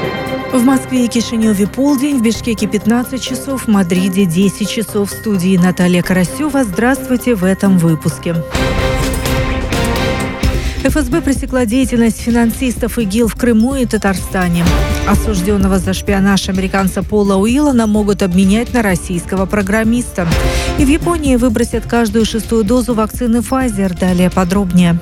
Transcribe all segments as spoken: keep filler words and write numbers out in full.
В Москве и Кишиневе полдень, в Бишкеке пятнадцать часов, в Мадриде десять часов. В студии Наталья Карасева. Здравствуйте в этом выпуске. эф эс бэ пресекла деятельность финансистов ИГИЛ в Крыму и Татарстане. Осужденного за шпионаж американца Пола Уиллана могут обменять на российского программиста. И в Японии выбросят каждую шестую дозу вакцины Pfizer. Далее подробнее.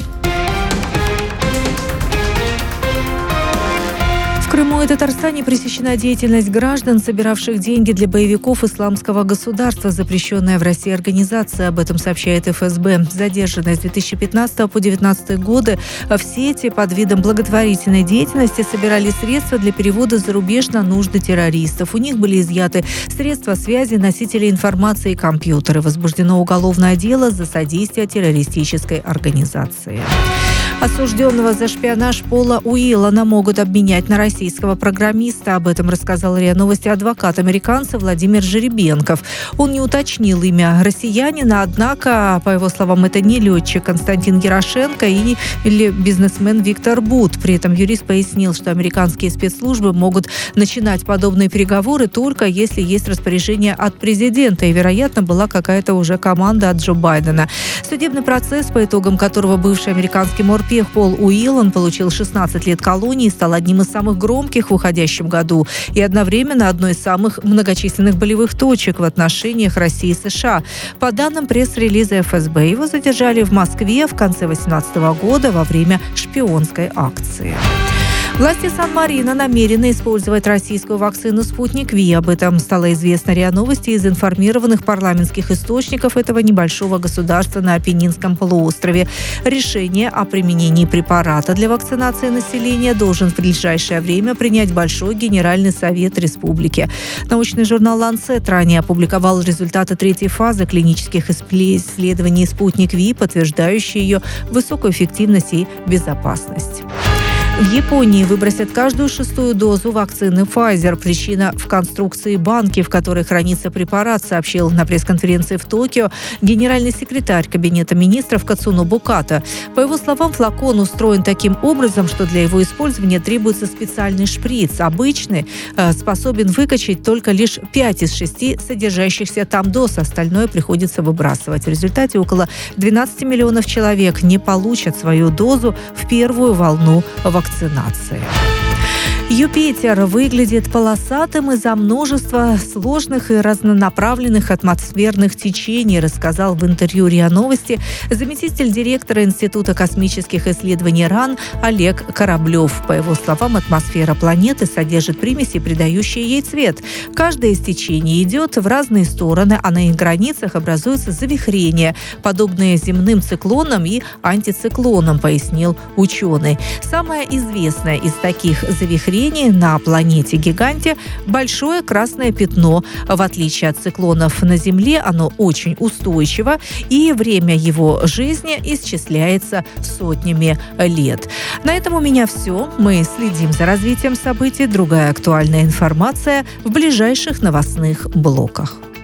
В Крыму и Татарстане пресечена деятельность граждан, собиравших деньги для боевиков исламского государства, запрещенная в России организация. Об этом сообщает эф эс бэ. Задержанные с две тысячи пятнадцатого по две тысячи девятнадцатый годы в сети под видом благотворительной деятельности собирали средства для перевода за рубеж на нужды террористов. У них были изъяты средства связи, носители информации и компьютеры. Возбуждено уголовное дело за содействие террористической организации. Осужденного за шпионаж Пола Уиллана могут обменять на российского программиста. Об этом рассказал РИА Новости адвокат американца Владимир Жеребенков. Он не уточнил имя россиянина, однако, по его словам, это не летчик Константин Ярошенко и, или бизнесмен Виктор Бут. При этом юрист пояснил, что американские спецслужбы могут начинать подобные переговоры только если есть распоряжение от президента, и, вероятно, была какая-то уже команда от Джо Байдена. Судебный процесс, по итогам которого бывший американский морпех Пол Уиллан получил шестнадцать лет колонии, стал одним из самых громких в уходящем году и одновременно одной из самых многочисленных болевых точек в отношениях России и США. По данным пресс-релиза эф эс бэ, его задержали в Москве в конце две тысячи восемнадцатого года во время шпионской акции. Власти Сан-Марино намерены использовать российскую вакцину «Спутник Ви». Об этом стало известно РИА Новости из информированных парламентских источников этого небольшого государства на Апеннинском полуострове. Решение о применении препарата для вакцинации населения должен в ближайшее время принять Большой Генеральный Совет Республики. Научный журнал «Ланцет» ранее опубликовал результаты третьей фазы клинических исследований «Спутник Ви», подтверждающие ее высокую эффективность и безопасность. В Японии выбросят каждую шестую дозу вакцины Pfizer. Причина в конструкции банки, в которой хранится препарат, сообщил на пресс-конференции в Токио генеральный секретарь Кабинета министров Кацунобу Ката. По его словам, флакон устроен таким образом, что для его использования требуется специальный шприц. Обычный э, способен выкачать только лишь пять из шести содержащихся там доз. Остальное приходится выбрасывать. В результате около двенадцати миллионов человек не получат свою дозу в первую волну вакцинации. Вакцинации. Юпитер выглядит полосатым из-за множества сложных и разнонаправленных атмосферных течений, рассказал в интервью РИА Новости заместитель директора Института космических исследований РАН Олег Кораблев. По его словам, атмосфера планеты содержит примеси, придающие ей цвет. Каждое из течений идет в разные стороны, а на их границах образуются завихрения, подобные земным циклонам и антициклонам, пояснил ученый. Самое известное из таких завихрений на планете-гиганте – большое красное пятно. В отличие от циклонов на Земле, оно очень устойчиво, и время его жизни исчисляется сотнями лет. На этом у меня все. Мы следим за развитием событий. Другая актуальная информация в ближайших новостных блоках.